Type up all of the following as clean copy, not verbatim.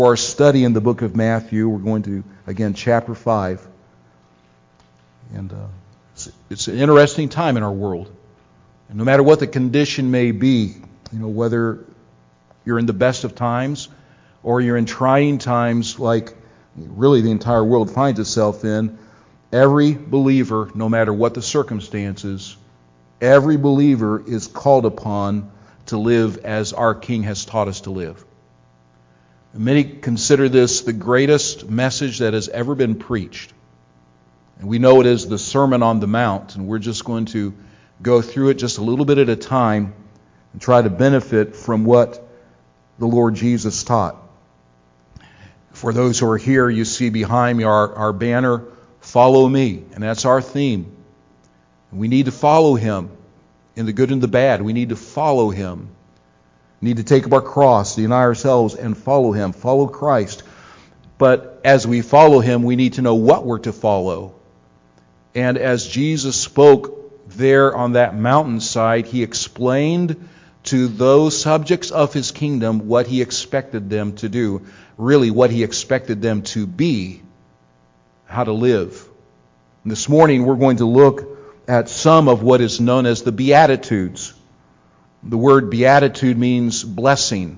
For our study in the book of Matthew, we're going to, again, chapter 5. And it's an interesting time in our world. And no matter what the condition may be, whether you're in the best of times or you're in trying times like really the entire world finds itself in, every believer, no matter what the circumstances, every believer is called upon to live as our King has taught us to live. Many consider this the greatest message that has ever been preached. And we know it is the Sermon on the Mount, and we're just going to go through it just a little bit at a time and try to benefit from what the Lord Jesus taught. For those who are here, you see behind me our banner, Follow Me, and that's our theme. We need to follow Him in the good and the bad. We need to follow Him. We need to take up our cross, deny ourselves, and follow Him, follow Christ. But as we follow Him, we need to know what we're to follow. And as Jesus spoke there on that mountainside, He explained to those subjects of His kingdom what He expected them to do, really what He expected them to be, how to live. And this morning we're going to look at some of what is known as the Beatitudes. The word beatitude means blessing.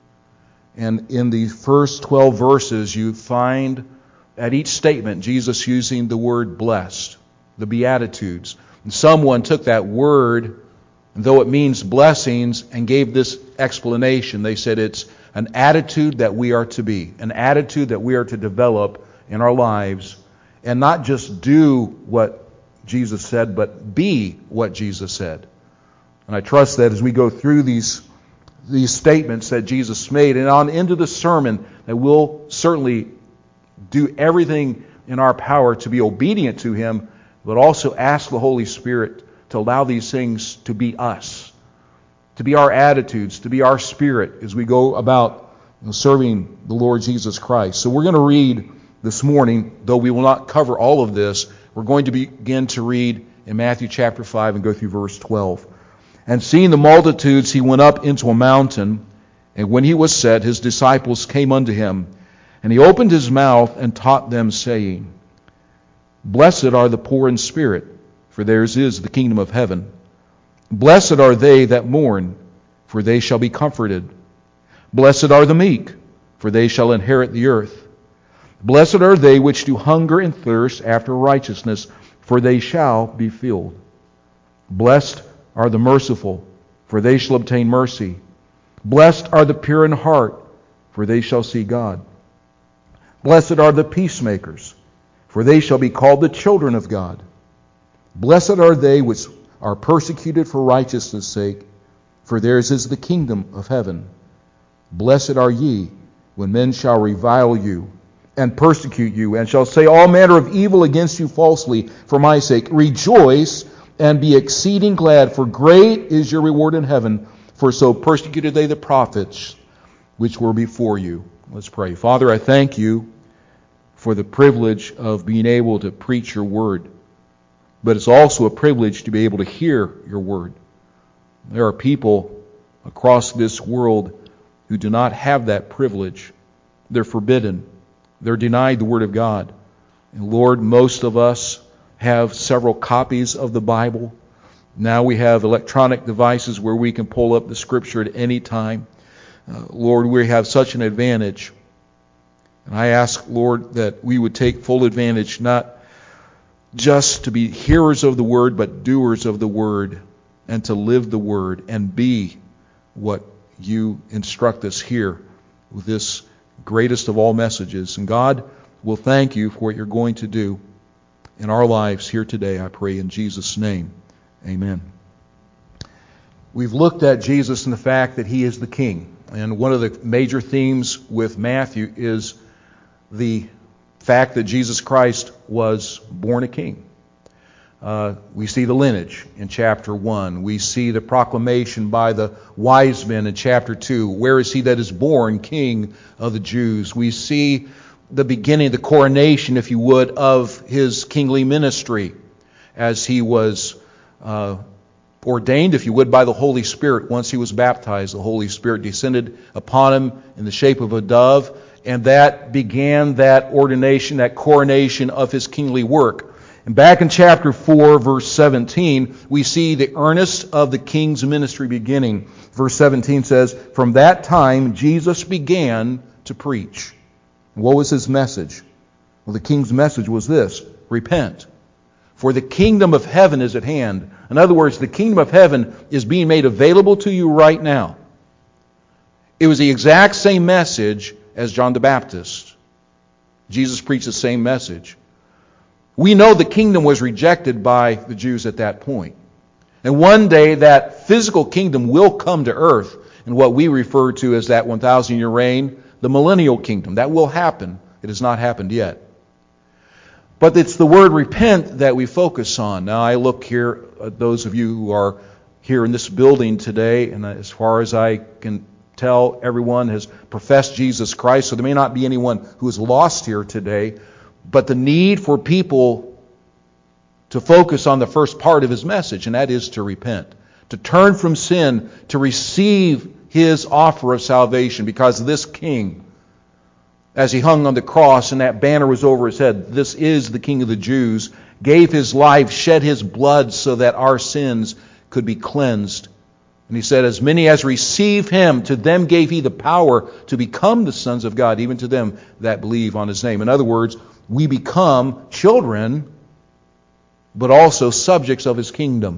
And in the first 12 verses, you find at each statement Jesus using the word blessed, the Beatitudes. And someone took that word, though it means blessings, and gave this explanation. They said it's an attitude that we are to be, an attitude that we are to develop in our lives, and not just do what Jesus said, but be what Jesus said. And I trust that as we go through these statements that Jesus made and on into the sermon, that we'll certainly do everything in our power to be obedient to Him, but also ask the Holy Spirit to allow these things to be us, to be our attitudes, to be our spirit as we go about serving the Lord Jesus Christ. So we're going to read this morning, though we will not cover all of this, we're going to begin to read in Matthew chapter 5 and go through verse 12. And seeing the multitudes, He went up into a mountain, and when He was set, His disciples came unto Him. And He opened His mouth and taught them, saying, Blessed are the poor in spirit, for theirs is the kingdom of heaven. Blessed are they that mourn, for they shall be comforted. Blessed are the meek, for they shall inherit the earth. Blessed are they which do hunger and thirst after righteousness, for they shall be filled. Blessed are the merciful, for they shall obtain mercy. Blessed are the pure in heart, for they shall see God. Blessed are the peacemakers, for they shall be called the children of God. Blessed are they which are persecuted for righteousness' sake, for theirs is the kingdom of heaven. Blessed are ye when men shall revile you and persecute you, and shall say all manner of evil against you falsely for my sake. Rejoice and be exceeding glad, for great is your reward in heaven, for so persecuted they the prophets which were before you. Let's pray. Father, I thank You for the privilege of being able to preach Your word, but it's also a privilege to be able to hear Your word. There are people across this world who do not have that privilege. They're forbidden. They're denied the Word of God. And Lord, most of us have several copies of the Bible. Now we have electronic devices where we can pull up the Scripture at any time. Lord, we have such an advantage. And I ask, Lord, that we would take full advantage, not just to be hearers of the Word, but doers of the Word, and to live the Word and be what You instruct us here with this greatest of all messages. And God, we'll thank You for what You're going to do in our lives here today, I pray in Jesus' name. Amen. We've looked at Jesus and the fact that He is the King. And one of the major themes with Matthew is the fact that Jesus Christ was born a king. We see the lineage in chapter 1. We see the proclamation by the wise men in chapter 2. Where is He that is born King of the Jews? We see the beginning, the coronation, if you would, of His kingly ministry as He was ordained, if you would, by the Holy Spirit. Once He was baptized, the Holy Spirit descended upon Him in the shape of a dove, and that began that ordination, that coronation of his kingly work. And back in chapter 4, verse 17, we see the earnest of the king's ministry beginning. Verse 17 says, "From that time Jesus began to preach." And what was his message? Well, the king's message was this: repent, for the kingdom of heaven is at hand. In other words, the kingdom of heaven is being made available to you right now. It was the exact same message as John the Baptist. Jesus preached the same message. We know the kingdom was rejected by the Jews at that point. And one day that physical kingdom will come to earth in what we refer to as that 1,000-year reign, the millennial kingdom. That will happen. It has not happened yet. But it's the word repent that we focus on. Now I look here at those of you who are here in this building today, and as far as I can tell, everyone has professed Jesus Christ, so there may not be anyone who is lost here today. But the need for people to focus on the first part of his message, and that is to repent, to turn from sin, to receive his offer of salvation, because this king, as he hung on the cross and that banner was over his head, "This is the King of the Jews," gave his life, shed his blood so that our sins could be cleansed. And he said, "As many as receive him, to them gave he the power to become the sons of God, even to them that believe on his name." In other words, we become children, but also subjects of his kingdom.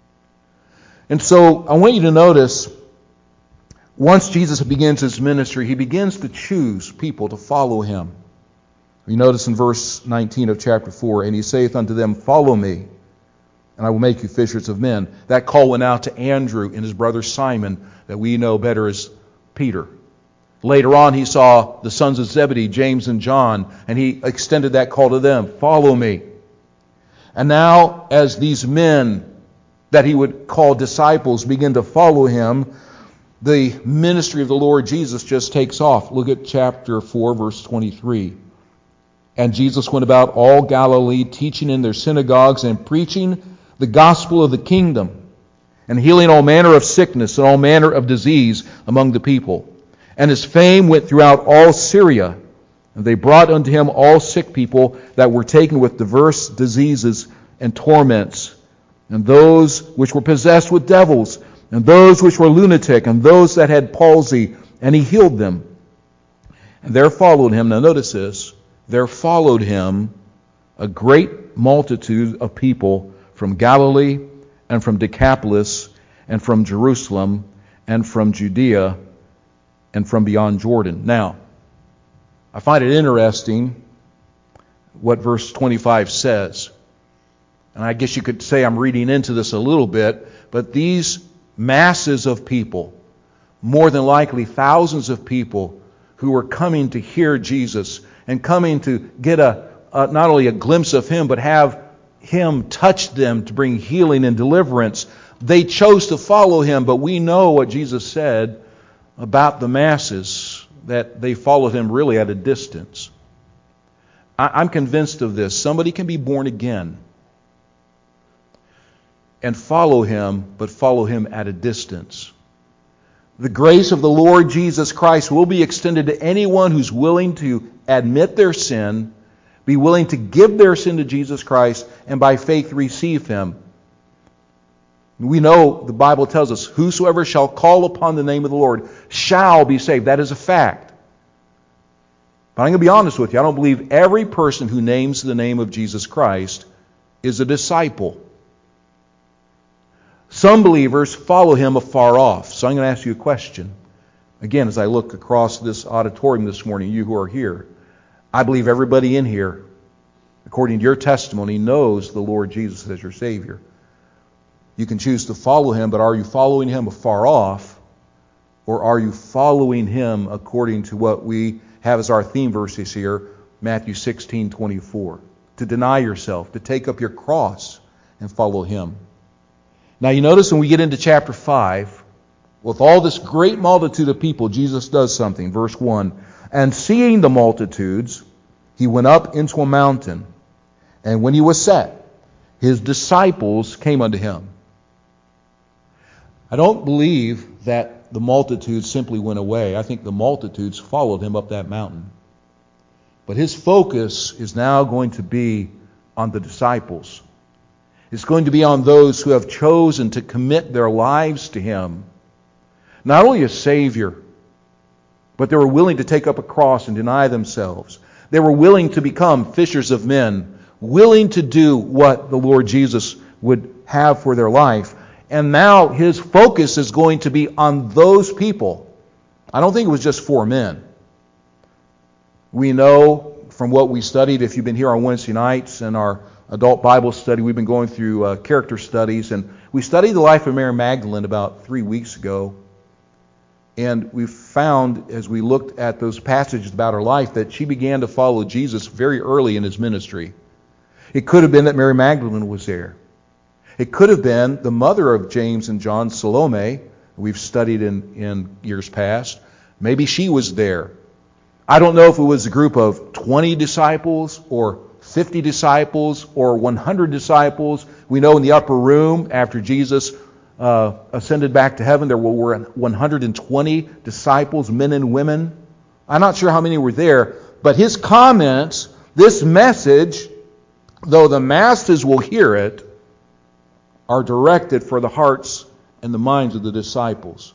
And so I want you to notice, once Jesus begins his ministry, he begins to choose people to follow him. You notice in verse 19 of chapter 4, "And he saith unto them, Follow me, and I will make you fishers of men." That call went out to Andrew and his brother Simon, that we know better as Peter. Later on, he saw the sons of Zebedee, James and John, and he extended that call to them, "Follow me." And now, as these men that he would call disciples begin to follow him, the ministry of the Lord Jesus just takes off. Look at chapter 4, verse 23. "And Jesus went about all Galilee, teaching in their synagogues and preaching the gospel of the kingdom, and healing all manner of sickness and all manner of disease among the people. And his fame went throughout all Syria, and they brought unto him all sick people that were taken with diverse diseases and torments, and those which were possessed with devils, and those which were lunatic, and those that had palsy, and he healed them. And there followed him," now notice this, "there followed him a great multitude of people from Galilee, and from Decapolis, and from Jerusalem, and from Judea, and from beyond Jordan." Now, I find it interesting what verse 25 says. And I guess you could say I'm reading into this a little bit, but these masses of people, more than likely thousands of people who were coming to hear Jesus and coming to get not only a glimpse of him, but have him touch them to bring healing and deliverance, they chose to follow him. But we know what Jesus said about the masses, that they followed him really at a distance. I'm convinced of this. Somebody can be born again and follow him, but follow him at a distance. The grace of the Lord Jesus Christ will be extended to anyone who's willing to admit their sin, be willing to give their sin to Jesus Christ, and by faith receive him. We know the Bible tells us, "Whosoever shall call upon the name of the Lord shall be saved." That is a fact. But I'm going to be honest with you. I don't believe every person who names the name of Jesus Christ is a disciple. Some believers follow him afar off. So I'm going to ask you a question. Again, as I look across this auditorium this morning, you who are here, I believe everybody in here, according to your testimony, knows the Lord Jesus as your Savior. You can choose to follow him, but are you following him afar off? Or are you following him according to what we have as our theme verses here, Matthew 16:24? To deny yourself, to take up your cross and follow him. Now you notice when we get into chapter 5, with all this great multitude of people, Jesus does something. Verse 1, "And seeing the multitudes, he went up into a mountain. And when he was set, his disciples came unto him." I don't believe that the multitudes simply went away. I think the multitudes followed him up that mountain. But his focus is now going to be on the disciples. It's going to be on those who have chosen to commit their lives to him. Not only as Savior, but they were willing to take up a cross and deny themselves. They were willing to become fishers of men, willing to do what the Lord Jesus would have for their life. And now his focus is going to be on those people. I don't think it was just 4 men. We know from what we studied, if you've been here on Wednesday nights and our adult Bible study, we've been going through character studies, and we studied the life of Mary Magdalene about 3 weeks ago. And we found, as we looked at those passages about her life, that she began to follow Jesus very early in his ministry. It could have been that Mary Magdalene was there. It could have been the mother of James and John, Salome, we've studied in years past. Maybe she was there. I don't know if it was a group of 20 disciples or 50 disciples or 100 disciples. We know in the upper room after Jesus ascended back to heaven, there were 120 disciples, men and women. I'm not sure how many were there, but his comments, this message, though the masses will hear it, are directed for the hearts and the minds of the disciples.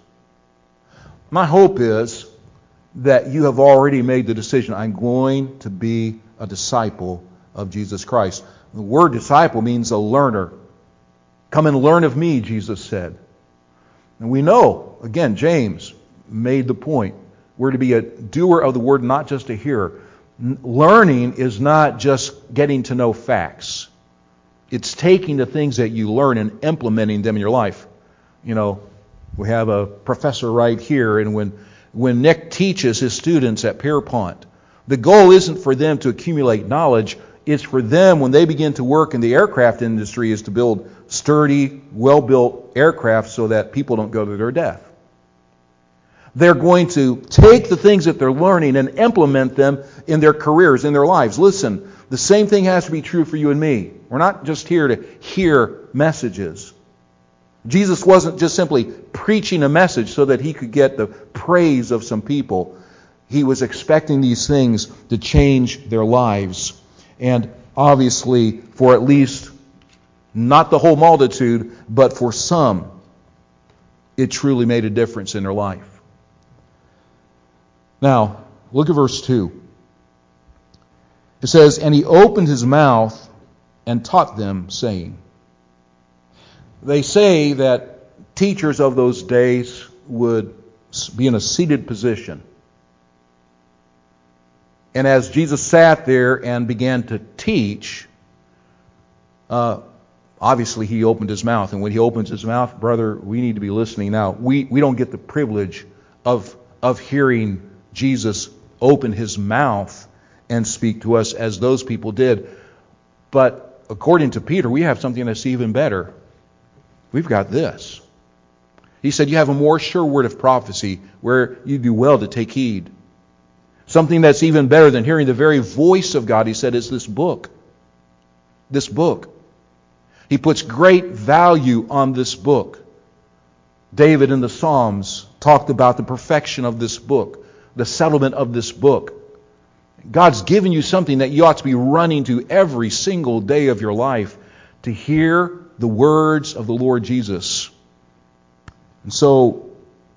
My hope is that you have already made the decision, I'm going to be a disciple of Jesus Christ. The word disciple means a learner. Come and learn of me, Jesus said. And we know, again, James made the point, we're to be a doer of the word, not just a hearer. Learning is not just getting to know facts. It's taking the things that you learn and implementing them in your life. You know, we have a professor right here, and when Nick teaches his students at Pierpont, the goal isn't for them to accumulate knowledge. It's for them, when they begin to work in the aircraft industry, is to build sturdy, well-built aircraft so that people don't go to their death. They're going to take the things that they're learning and implement them in their careers, in their lives. Listen, the same thing has to be true for you and me. We're not just here to hear messages. Jesus wasn't just simply preaching a message so that he could get the praise of some people. He was expecting these things to change their lives. And obviously, for at least, not the whole multitude, but for some, it truly made a difference in their life. Now, look at verse 2. It says, and he opened his mouth and taught them, saying. They say that teachers of those days would be in a seated position. And as Jesus sat there and began to teach, obviously he opened his mouth. And when he opens his mouth, brother, we need to be listening now. We don't get the privilege of hearing Jesus open his mouth and speak to us as those people did. But according to Peter, we have something that's even better. We've got this. He said, you have a more sure word of prophecy where you do well to take heed. Something that's even better than hearing the very voice of God, he said, is this book. This book. He puts great value on this book. David in the Psalms talked about the perfection of this book, the settlement of this book. God's given you something that you ought to be running to every single day of your life, to hear the words of the Lord Jesus. And so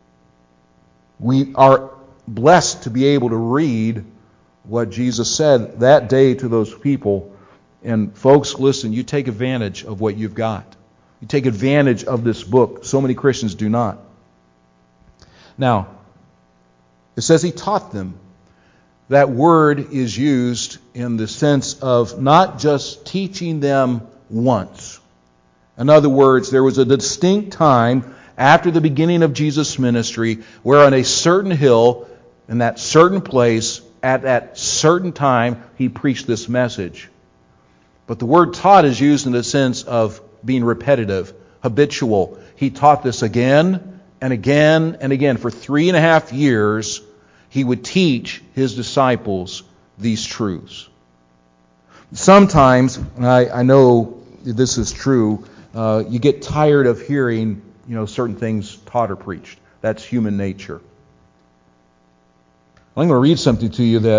we are blessed to be able to read what Jesus said that day to those people. And folks, listen, you take advantage of what you've got. You take advantage of this book. So many Christians do not. Now, it says he taught them. That word is used in the sense of not just teaching them once. In other words, there was a distinct time after the beginning of Jesus' ministry where on a certain hill, in that certain place, at that certain time, he preached this message. But the word taught is used in the sense of being repetitive, habitual. He taught this again and again and again. For 3.5 years, he would teach his disciples these truths. Sometimes, and I know this is true, you get tired of hearing, certain things taught or preached. That's human nature. I'm going to read something to you that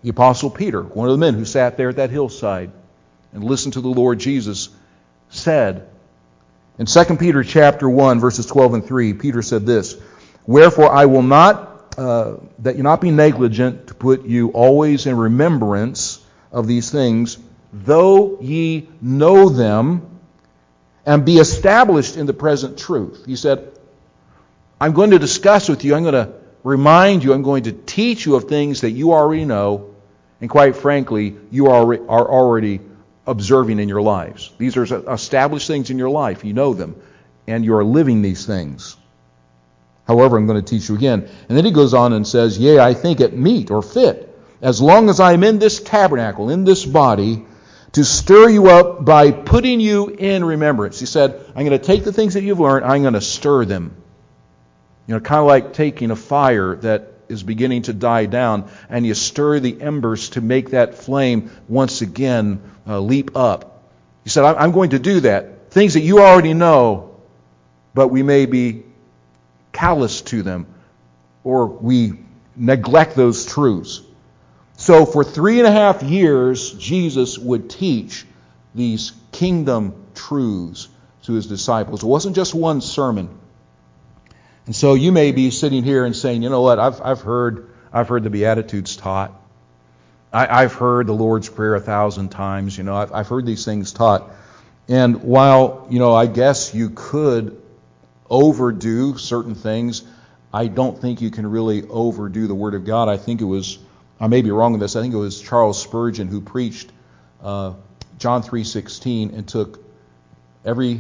The Apostle Peter, one of the men who sat there at that hillside and listened to the Lord Jesus, said, in 2 Peter chapter 1, verses 12 and 3, Peter said this, "Wherefore I will not, that you not be negligent to put you always in remembrance of these things, though ye know them, and be established in the present truth." He said, I'm going to discuss with you, I'm going to remind you, I'm going to teach you of things that you already know, and quite frankly, you are already observing in your lives. These are established things in your life. You know them, and you are living these things. However, I'm going to teach you again. And then he goes on and says, "Yea, I think it meet or fit, as long as I am in this tabernacle, in this body, to stir you up by putting you in remembrance." He said, I'm going to take the things that you've learned, I'm going to stir them. Kind of like taking a fire that is beginning to die down, and you stir the embers to make that flame once again leap up. He said, I'm going to do that. Things that you already know, but we may be callous to them, or we neglect those truths. So for 3.5 years, Jesus would teach these kingdom truths to his disciples. It wasn't just one sermon. And so you may be sitting here and saying, you know what, I've heard the Beatitudes taught. I've heard the Lord's Prayer 1,000 times. I've heard these things taught. And while, I guess you could overdo certain things, I don't think you can really overdo the Word of God. I think it was, I may be wrong with this, I think it was Charles Spurgeon who preached John 3:16 and took every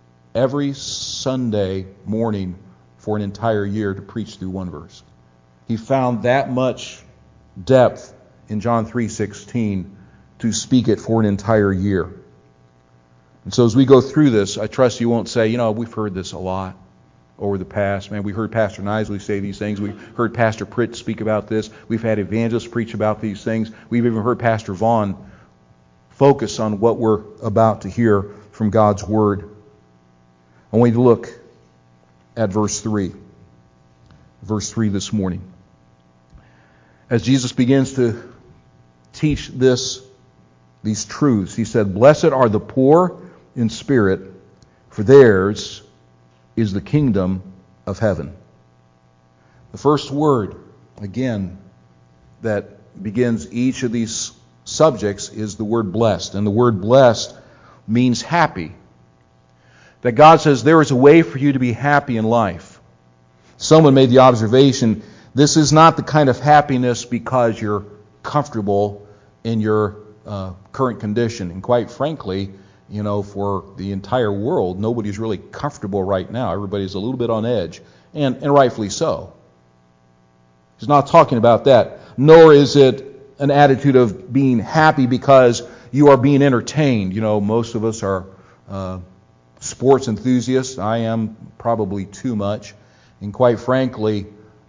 Sunday morning for an entire year to preach through one verse. He found that much depth in John 3:16 to speak it for an entire year. And so as we go through this, I trust you won't say, we've heard this a lot over the past. Man, we heard Pastor Nisley say these things. We heard Pastor Pritt speak about this. We've had evangelists preach about these things. We've even heard Pastor Vaughn focus on what we're about to hear from God's Word. I want you to look at verse 3. Verse 3 this morning. As Jesus begins to teach these truths, he said, "Blessed are the poor in spirit, for theirs is the kingdom of heaven." The first word, again, that begins each of these subjects is the word blessed. And the word blessed means happy. That God says there is a way for you to be happy in life. Someone made the observation, this is not the kind of happiness because you're comfortable in your current condition. And quite frankly, for the entire world, nobody's really comfortable right now. Everybody's a little bit on edge, and rightfully so. He's not talking about that. Nor is it an attitude of being happy because you are being entertained. Most of us are sports enthusiasts. I am probably too much. And quite frankly,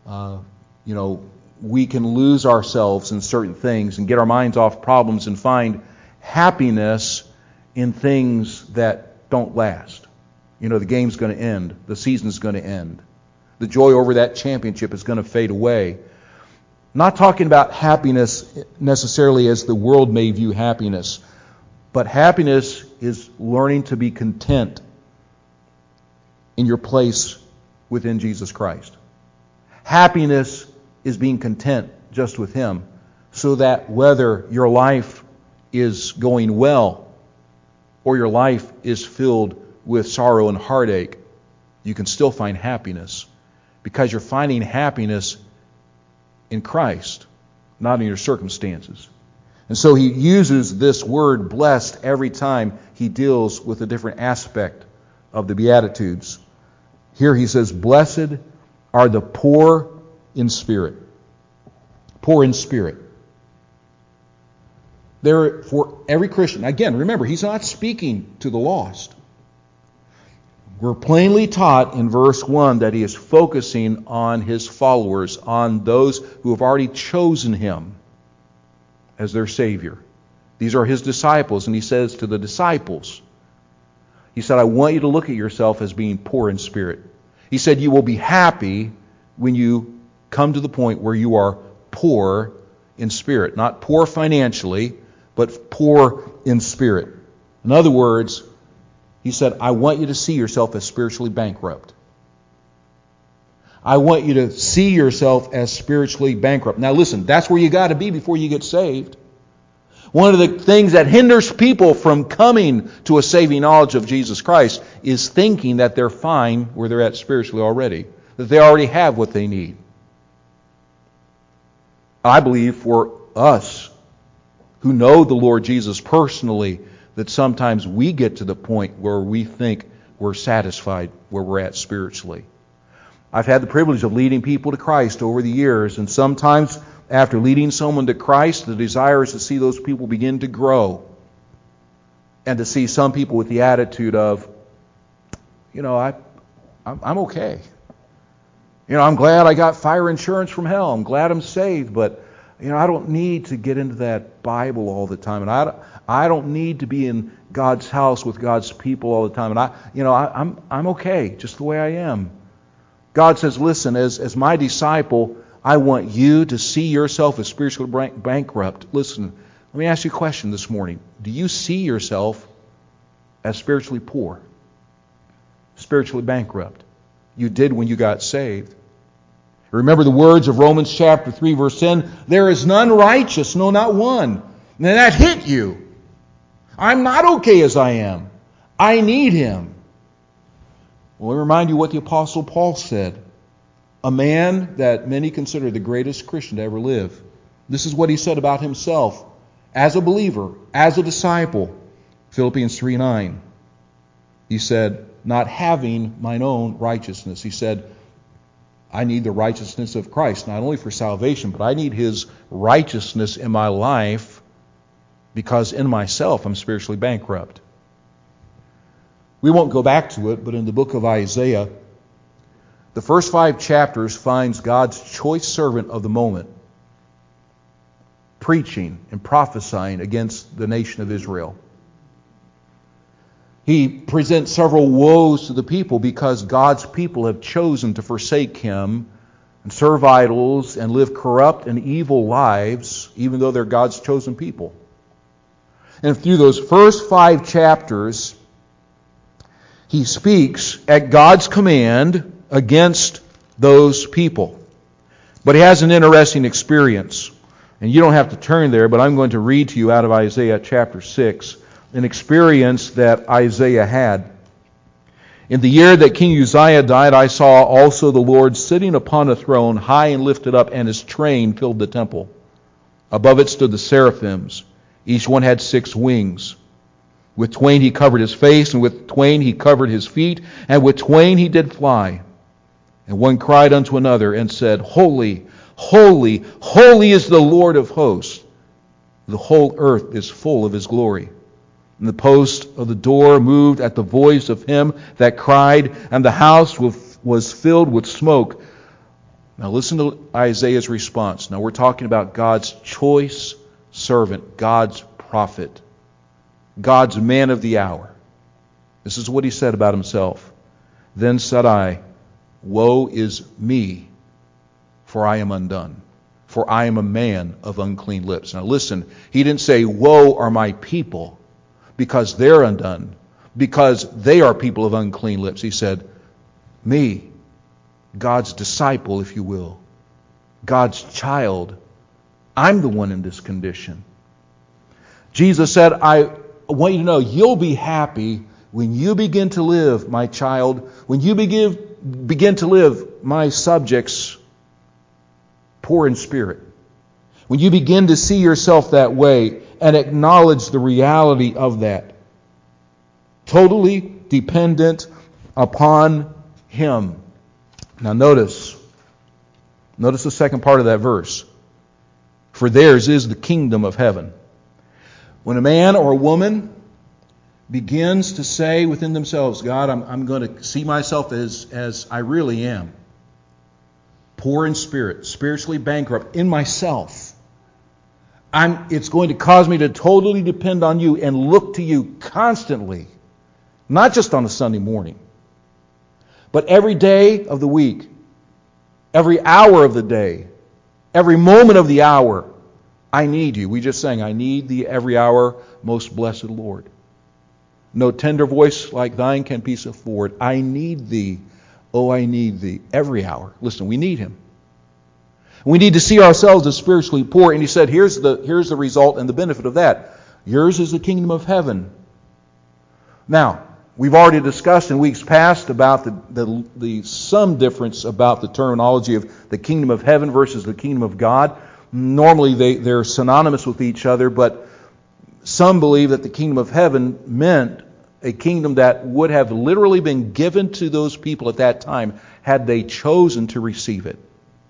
we can lose ourselves in certain things and get our minds off problems and find happiness in things that don't last. The game's going to end. The season's going to end. The joy over that championship is going to fade away. Not talking about happiness necessarily as the world may view happiness, but happiness is learning to be content in your place within Jesus Christ. Happiness is being content just with Him, so that whether your life is going well or your life is filled with sorrow and heartache, you can still find happiness, because you're finding happiness in Christ, not in your circumstances. And so he uses this word blessed every time he deals with a different aspect of the Beatitudes. Here he says, "Blessed are the poor in spirit." Poor in spirit. There, for every Christian, again, remember, he's not speaking to the lost. We're plainly taught in verse 1 that he is focusing on his followers, on those who have already chosen him as their Savior. These are his disciples, and he says to the disciples, he said, I want you to look at yourself as being poor in spirit. He said, you will be happy when you come to the point where you are poor in spirit. Not poor financially, but poor in spirit. In other words, he said, I want you to see yourself as spiritually bankrupt. I want you to see yourself as spiritually bankrupt. Now listen, that's where you got to be before you get saved. One of the things that hinders people from coming to a saving knowledge of Jesus Christ is thinking that they're fine where they're at spiritually already, that they already have what they need. I believe for us who know the Lord Jesus personally, that sometimes we get to the point where we think we're satisfied where we're at spiritually. I've had the privilege of leading people to Christ over the years, and sometimes after leading someone to Christ, the desire is to see those people begin to grow and to see some people with the attitude of, I'm okay. I'm glad I got fire insurance from hell. I'm glad I'm saved, but I don't need to get into that Bible all the time, and I don't need to be in God's house with God's people all the time, and I'm okay just the way I am. God says, listen, as my disciple, I want you to see yourself as spiritually bankrupt. Listen, let me ask you a question this morning. Do you see yourself as spiritually poor? Spiritually bankrupt? You did when you got saved. Remember the words of Romans chapter 3, verse 10, there is none righteous, no, not one. And that hit you. I'm not okay as I am. I need Him. Well, let me remind you what the Apostle Paul said. A man that many consider the greatest Christian to ever live. This is what he said about himself as a believer, as a disciple. Philippians 3:9. He said, not having mine own righteousness. He said, I need the righteousness of Christ, not only for salvation, but I need His righteousness in my life because in myself I'm spiritually bankrupt. We won't go back to it, but in the book of Isaiah, the first 5 chapters finds God's choice servant of the moment preaching and prophesying against the nation of Israel. He presents several woes to the people because God's people have chosen to forsake Him and serve idols and live corrupt and evil lives, even though they're God's chosen people. And through those first 5 chapters, he speaks at God's command against those people. But he has an interesting experience. And you don't have to turn there, but I'm going to read to you out of Isaiah chapter 6, an experience that Isaiah had. In the year that King Uzziah died, I saw also the Lord sitting upon a throne, high and lifted up, and His train filled the temple. Above it stood the seraphims. Each one had 6 wings. With twain he covered his face, and with twain he covered his feet, and with twain he did fly. And one cried unto another and said, Holy, holy, holy is the Lord of hosts. The whole earth is full of His glory. And the post of the door moved at the voice of him that cried, and the house was filled with smoke. Now listen to Isaiah's response. Now we're talking about God's choice servant, God's prophet, God's man of the hour. This is what he said about himself. Then said I, Woe is me, for I am undone. For I am a man of unclean lips. Now listen, he didn't say, Woe are my people, because they're undone, because they are people of unclean lips. He said, me, God's disciple, if you will, God's child, I'm the one in this condition. Jesus said, I want you to know you'll be happy when you begin to live, my child, when you begin to live, my subjects, poor in spirit. When you begin to see yourself that way and acknowledge the reality of that. Totally dependent upon Him. Now notice the second part of that verse. For theirs is the kingdom of heaven. When a man or a woman begins to say within themselves, God, I'm going to see myself as I really am. Poor in spirit, spiritually bankrupt in myself. It's going to cause me to totally depend on You and look to You constantly. Not just on a Sunday morning, but every day of the week, every hour of the day, every moment of the hour. I need you. We just sang, I need thee every hour, most blessed Lord. No tender voice like thine can peace afford. I need thee. Oh, I need thee every hour. Listen, we need him. We need to see ourselves as spiritually poor. And he said, here's the result and the benefit of that. Yours is the kingdom of heaven. Now, we've already discussed in weeks past about the some difference about the terminology of the kingdom of heaven versus the kingdom of God. Normally they're synonymous with each other, but some believe that the kingdom of heaven meant a kingdom that would have literally been given to those people at that time had they chosen to receive it.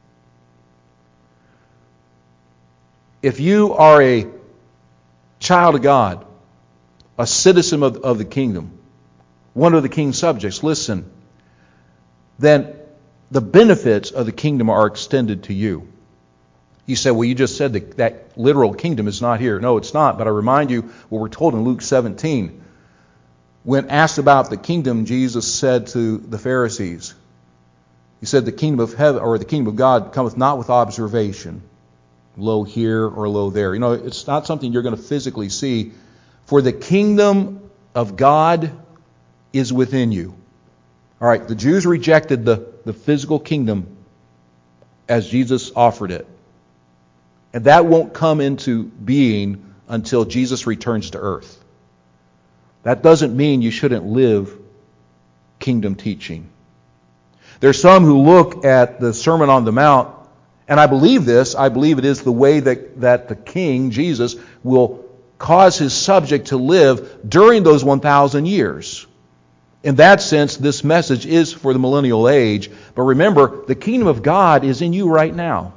If you are a child of God, a citizen of the kingdom, one of the king's subjects, listen, then the benefits of the kingdom are extended to you. You say, well, you just said that literal kingdom is not here. No, it's not. But I remind you what we're told in Luke 17. When asked about the kingdom, Jesus said to the Pharisees, he said, the kingdom of heaven or the kingdom of God cometh not with observation, lo here or lo there. You know, it's not something you're going to physically see. For the kingdom of God is within you. All right, the Jews rejected the physical kingdom as Jesus offered it. And that won't come into being until Jesus returns to earth. That doesn't mean you shouldn't live kingdom teaching. There's some who look at the Sermon on the Mount, and I believe this, I believe it is the way that the King, Jesus, will cause his subject to live during those 1,000 years. In that sense, this message is for the millennial age. But remember, the kingdom of God is in you right now.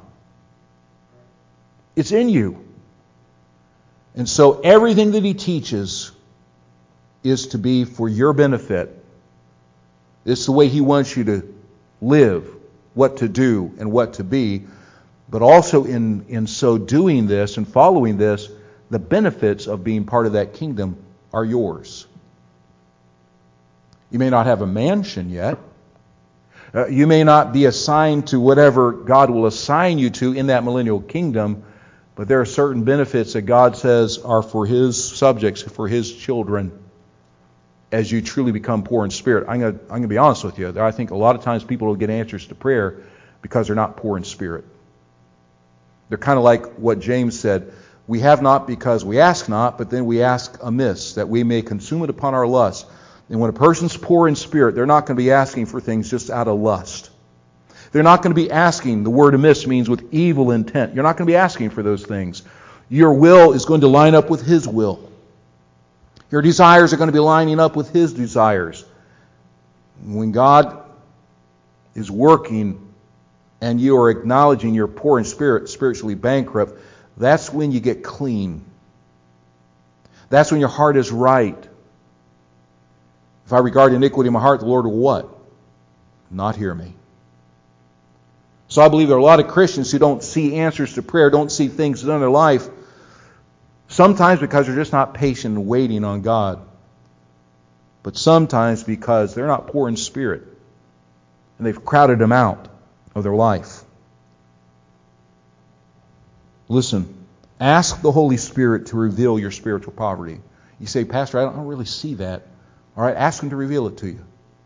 It's in you. And so everything that he teaches is to be for your benefit. It's the way he wants you to live, what to do and what to be. But also in so doing this and following this, the benefits of being part of that kingdom are yours. You may not have a mansion yet. You may not be assigned to whatever God will assign you to in that millennial kingdom, but there are certain benefits that God says are for his subjects, for his children, as you truly become poor in spirit. I'm going to be honest with you. I think a lot of times people will get answers to prayer because they're not poor in spirit. They're kind of like what James said, we have not because we ask not, but then we ask amiss, that we may consume it upon our lust. And when a person's poor in spirit, they're not going to be asking for things just out of lust. They're not going to be asking, the word amiss means with evil intent. You're not going to be asking for those things. Your will is going to line up with his will. Your desires are going to be lining up with his desires. When God is working and you are acknowledging you're poor in spirit, spiritually bankrupt, that's when you get clean. That's when your heart is right. If I regard iniquity in my heart, the Lord will what? Not hear me. So I believe there are a lot of Christians who don't see answers to prayer, don't see things done in their life, sometimes because they're just not patient and waiting on God, but sometimes because they're not poor in spirit and they've crowded him out of their life. Listen, ask the Holy Spirit to reveal your spiritual poverty. You say, Pastor, I don't really see that. All right, ask him to reveal it to you.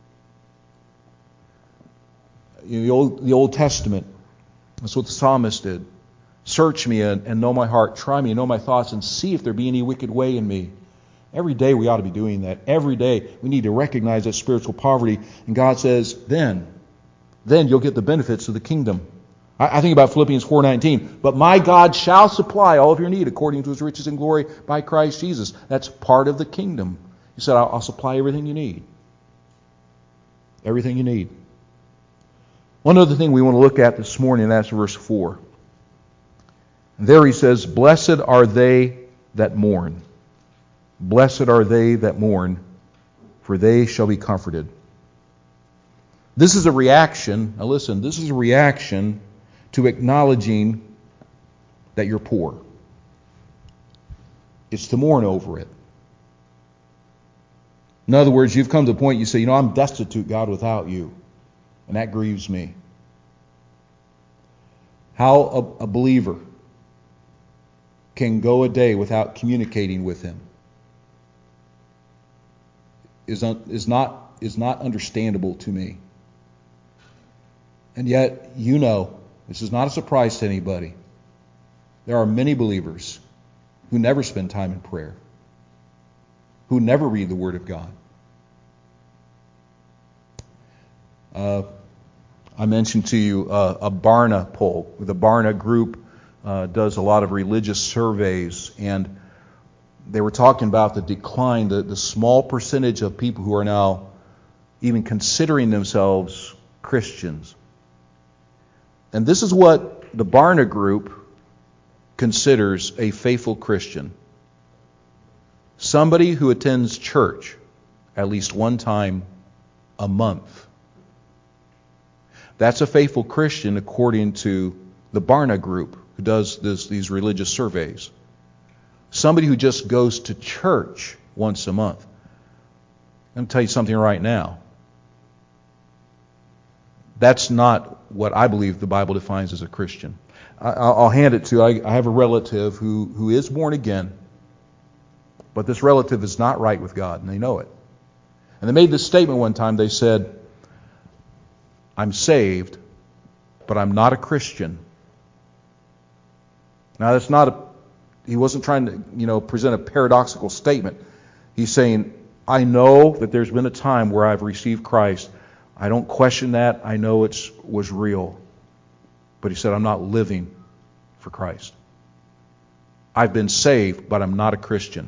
The Old Testament, that's what the psalmist did. Search me and know my heart. Try me and know my thoughts and see if there be any wicked way in me. Every day we ought to be doing that. Every day we need to recognize that spiritual poverty. And God says, then you'll get the benefits of the kingdom. I think about Philippians 4:19. But my God shall supply all of your need according to his riches and glory by Christ Jesus. That's part of the kingdom. He said, I'll supply everything you need. Everything you need. One other thing we want to look at this morning, and that's verse 4. And there he says, blessed are they that mourn. Blessed are they that mourn, for they shall be comforted. This is a reaction, now listen, this is a reaction to acknowledging that you're poor. It's to mourn over it. In other words, you've come to the point you say, I'm destitute, God, without you. And that grieves me. How a believer can go a day without communicating with him is not understandable to me. And yet, this is not a surprise to anybody. There are many believers who never spend time in prayer, who never read the Word of God. I mentioned to you a Barna poll. The Barna group does a lot of religious surveys, and they were talking about the decline, the small percentage of people who are now even considering themselves Christians. And this is what the Barna group considers a faithful Christian. Somebody who attends church at least one time a month. That's a faithful Christian according to the Barna group who does these religious surveys. Somebody who just goes to church once a month. I'm going to tell you something right now. That's not what I believe the Bible defines as a Christian. I'll hand it to you. I have a relative who is born again, but this relative is not right with God, and they know it. And they made this statement one time. They said, I'm saved, but I'm not a Christian. Now, that's not he wasn't trying to, present a paradoxical statement. He's saying, I know that there's been a time where I've received Christ. I don't question that. I know it was real. But he said, I'm not living for Christ. I've been saved, but I'm not a Christian.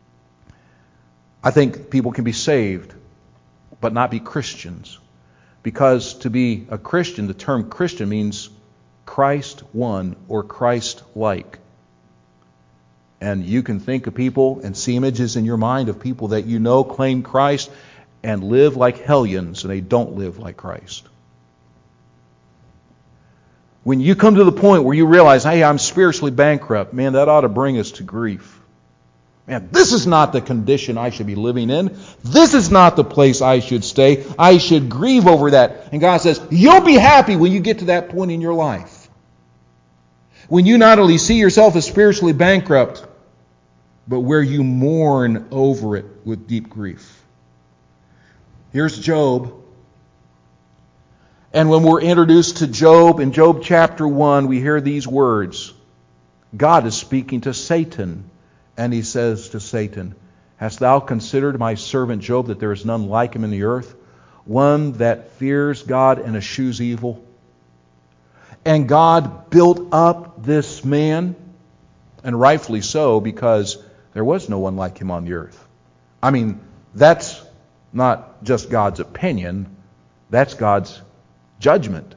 I think people can be saved, but not be Christians. Because to be a Christian, the term Christian means Christ one or Christ-like. And you can think of people and see images in your mind of people that claim Christ and live like hellions, and they don't live like Christ. When you come to the point where you realize, hey, I'm spiritually bankrupt, man, that ought to bring us to grief. Man, this is not the condition I should be living in. This is not the place I should stay. I should grieve over that. And God says, you'll be happy when you get to that point in your life. When you not only see yourself as spiritually bankrupt, but where you mourn over it with deep grief. Here's Job. And when we're introduced to Job, in Job chapter 1, we hear these words. God is speaking to Satan, and he says to Satan, hast thou considered my servant Job, that there is none like him in the earth, one that fears God and eschews evil? And God built up this man, and rightfully so, because there was no one like him on the earth. I mean, that's not just God's opinion, that's God's judgment.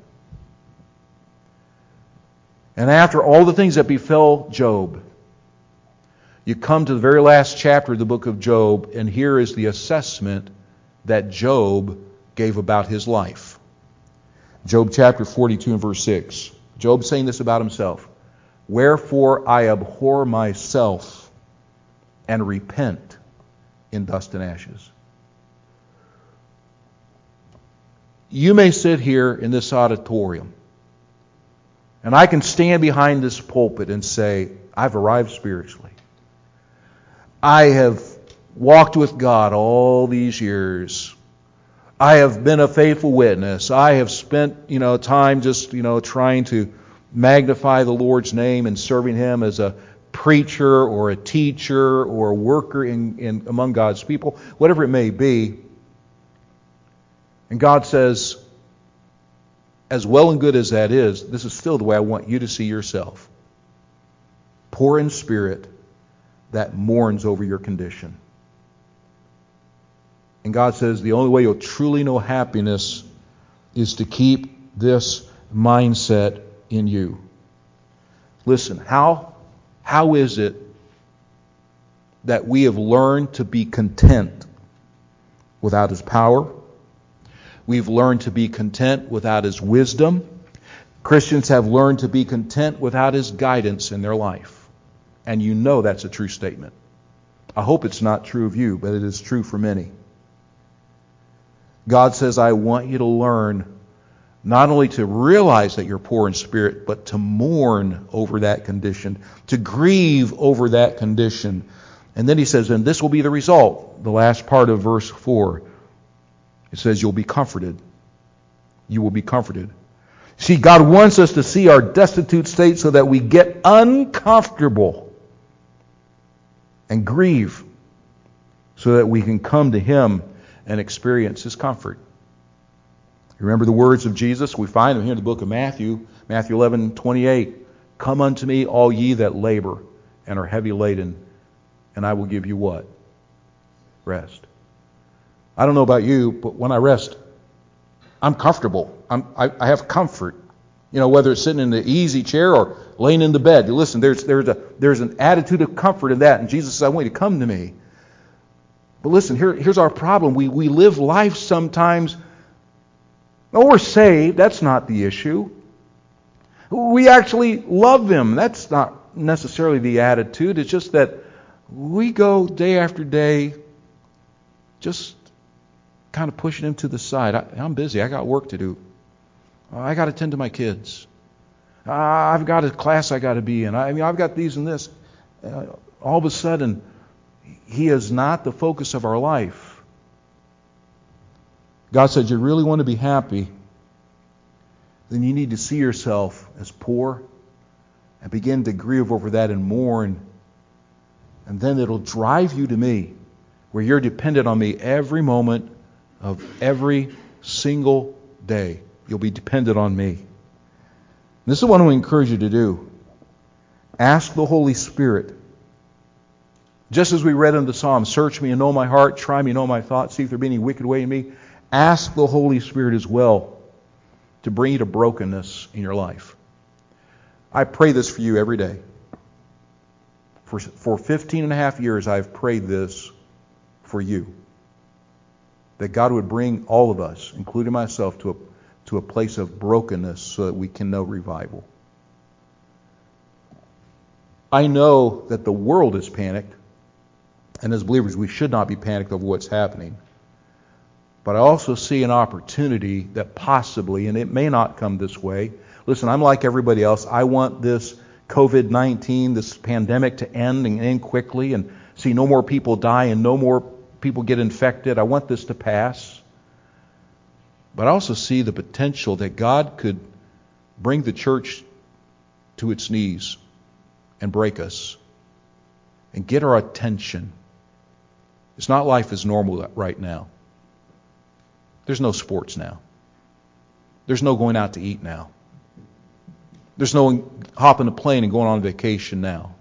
And after all the things that befell Job, you come to the very last chapter of the book of Job, and here is the assessment that Job gave about his life. Job chapter 42 and verse 6. Job saying this about himself. Wherefore I abhor myself and repent in dust and ashes. You may sit here in this auditorium, and I can stand behind this pulpit and say, I've arrived spiritually. I have walked with God all these years. I have been a faithful witness. I have spent, time just, trying to magnify the Lord's name and serving Him as a preacher or a teacher or a worker in among God's people, whatever it may be. And God says, as well and good as that is, this is still the way I want you to see yourself. Poor in spirit, that mourns over your condition. And God says the only way you'll truly know happiness is to keep this mindset in you. Listen, how is it that we have learned to be content without His power? We've learned to be content without His wisdom. Christians have learned to be content without His guidance in their life. And you know that's a true statement. I hope it's not true of you, but it is true for many. God says, I want you to learn not only to realize that you're poor in spirit, but to mourn over that condition, to grieve over that condition. And then he says, and this will be the result, the last part of verse 4. It says, you'll be comforted. You will be comforted. See, God wants us to see our destitute state so that we get uncomfortable and grieve so that we can come to Him and experience His comfort. You remember the words of Jesus? We find them here in the book of Matthew, Matthew 11:28. Come unto me, all ye that labor and are heavy laden, and I will give you what? Rest. I don't know about you, but when I rest, I'm comfortable. I have comfort. You know, whether it's sitting in the easy chair or laying in the bed. Listen, there's an attitude of comfort in that. And Jesus says, I want you to come to me. But listen, here's our problem. We live life sometimes. Oh, we're saved. That's not the issue. We actually love Him. That's not necessarily the attitude. It's just that we go day after day just kind of pushing Him to the side. I'm busy. I got work to do. I got to tend to my kids. I've got a class I got to be in. I've got these and this. All of a sudden, He is not the focus of our life. God said, you really want to be happy, then you need to see yourself as poor and begin to grieve over that and mourn. And then it'll drive you to me, where you're dependent on me every moment of every single day. You'll be dependent on me. And this is what I want to encourage you to do. Ask the Holy Spirit. Just as we read in the Psalm, search me and know my heart, try me and know my thoughts, see if there be any wicked way in me. Ask the Holy Spirit as well to bring you to brokenness in your life. I pray this for you every day. For 15 and a half years, I've prayed this for you. That God would bring all of us, including myself, to a place of brokenness so that we can know revival. I know that the world is panicked, and as believers, we should not be panicked over what's happening. But I also see an opportunity that possibly, and it may not come this way. Listen, I'm like everybody else. I want this COVID-19, this pandemic to end and end quickly and see no more people die and no more people get infected. I want this to pass. But I also see the potential that God could bring the church to its knees and break us and get our attention. It's not life as normal right now. There's no sports now. There's no going out to eat now. There's no hopping a plane and going on vacation now.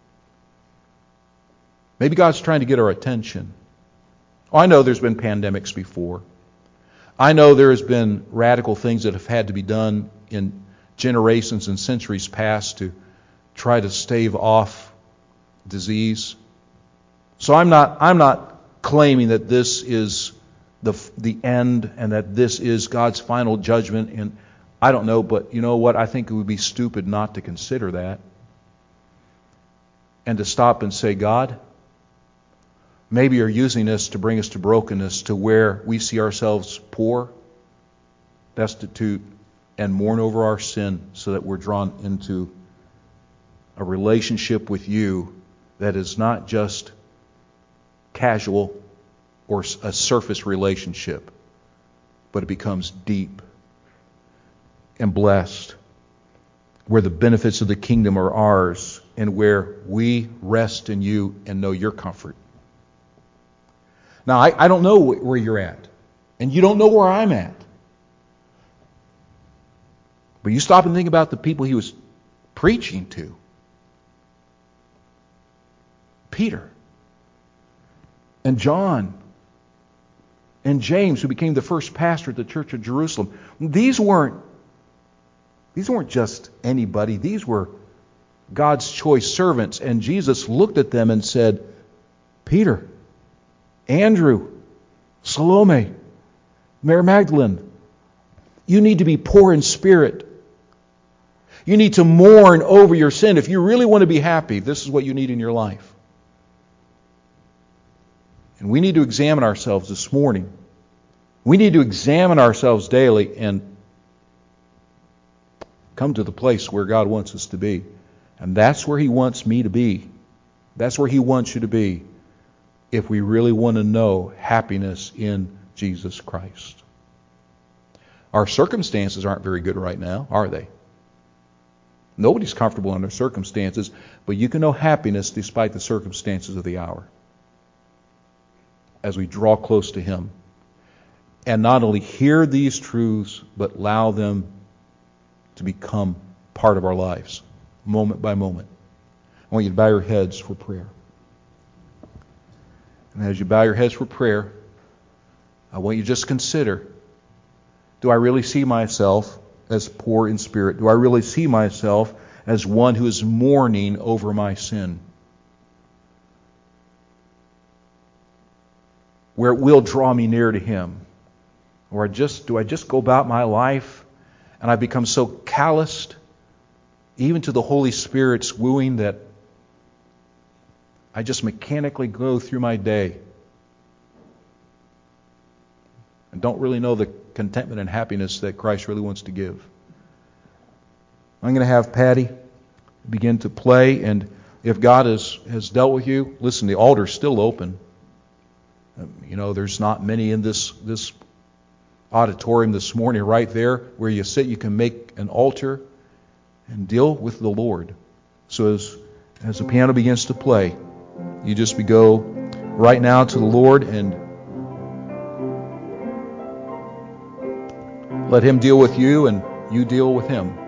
Maybe God's trying to get our attention. Oh, I know there's been pandemics before. I know there has been radical things that have had to be done in generations and centuries past to try to stave off disease. So I'm not claiming that this is the end and that this is God's final judgment. And I don't know, but you know what? I think it would be stupid not to consider that and to stop and say, God, maybe you're using this to bring us to brokenness, to where we see ourselves poor, destitute, and mourn over our sin so that we're drawn into a relationship with you that is not just casual or a surface relationship, but it becomes deep and blessed, where the benefits of the kingdom are ours and where we rest in you and know your comfort. Now, I don't know where you're at, and you don't know where I'm at. But you stop and think about the people he was preaching to. Peter and John and James, who became the first pastor at the Church of Jerusalem. These weren't just anybody. These were God's choice servants. And Jesus looked at them and said, Peter, Andrew, Salome, Mary Magdalene, you need to be poor in spirit. You need to mourn over your sin. If you really want to be happy, this is what you need in your life. And we need to examine ourselves this morning. We need to examine ourselves daily and come to the place where God wants us to be. And that's where He wants me to be. That's where He wants you to be if we really want to know happiness in Jesus Christ. Our circumstances aren't very good right now, are they? Nobody's comfortable in their circumstances, but you can know happiness despite the circumstances of the hour as we draw close to Him. And not only hear these truths, but allow them to become part of our lives, moment by moment. I want you to bow your heads for prayer. And as you bow your heads for prayer, I want you to just consider, do I really see myself as poor in spirit? Do I really see myself as one who is mourning over my sin? Where it will draw me near to Him? Or do I just go about my life and I become so calloused even to the Holy Spirit's wooing that I just mechanically go through my day and don't really know the contentment and happiness that Christ really wants to give? I'm going to have Patty begin to play, and if God has dealt with you, listen, the altar's still open. There's not many in this auditorium this morning. Right there where you sit, you can make an altar and deal with the Lord. So as the piano begins to play, you just go right now to the Lord and let Him deal with you and you deal with Him.